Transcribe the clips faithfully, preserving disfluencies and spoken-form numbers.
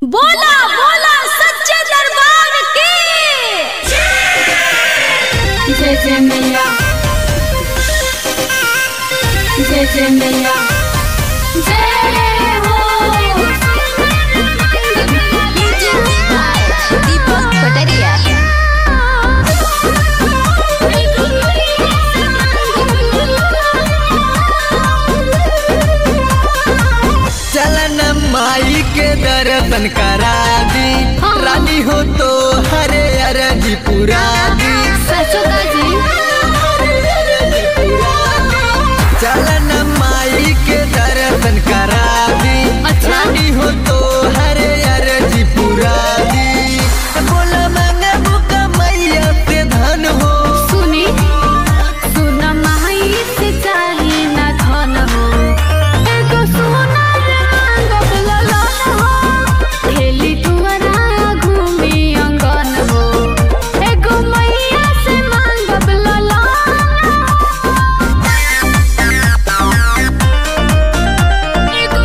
बोला बोला सच्चे दरबार की जय जय मैया, जय जय मैया, जय हो। दीपक कटरिया। चलन माई के दर्शन करा दी, हाँ। रानी हो तो हरे अरजी पुरा दी। चलन माई के दर्शन करा दी, अच्छा। रानी हो तो हरे अरजी पुरा दी। बोला मंगा बुका मैया से धन हो। सुनी सुन माई से चाही ना धन हो, एगो सोना रंग ललन हो। खेली दुआरा घूमी अंगन हो, एगो मैया से मांगब ललन हो। एगो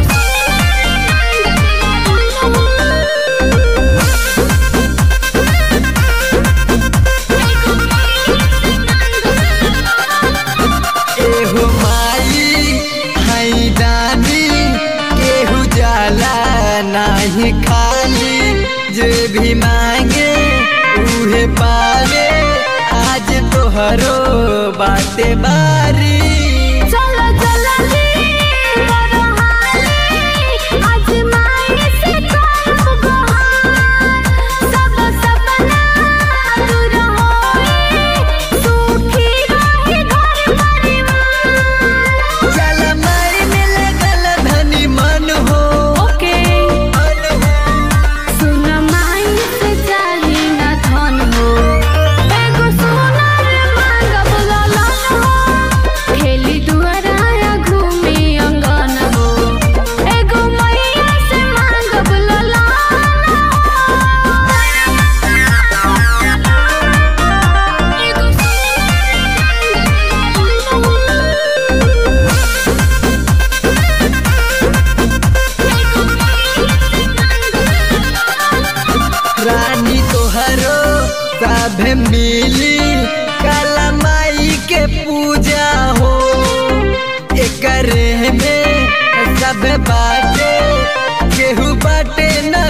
एहो माई हई दानी, केहू जाला नाही खाली। जे भी मांगे उहे पावे, आज तोहरो बाटे बारी। चल चल ली करो हाली, आज माई से करब गोहार। सब सपना दूर होई, सुखी रही घर परिवार। चल माई में लगल धनी मन हो। ओके सुन माई से चाही ना धन हो, एगो सोना मांगब ललन हो। खेली दुआरा घूमी अंगन हो, एगो मैया से मांगब ललन हो। एगो रानी तोहरो सभे मिली, काला माई के पूजा हो। एकरे में सब बाटे, केहू बाटे न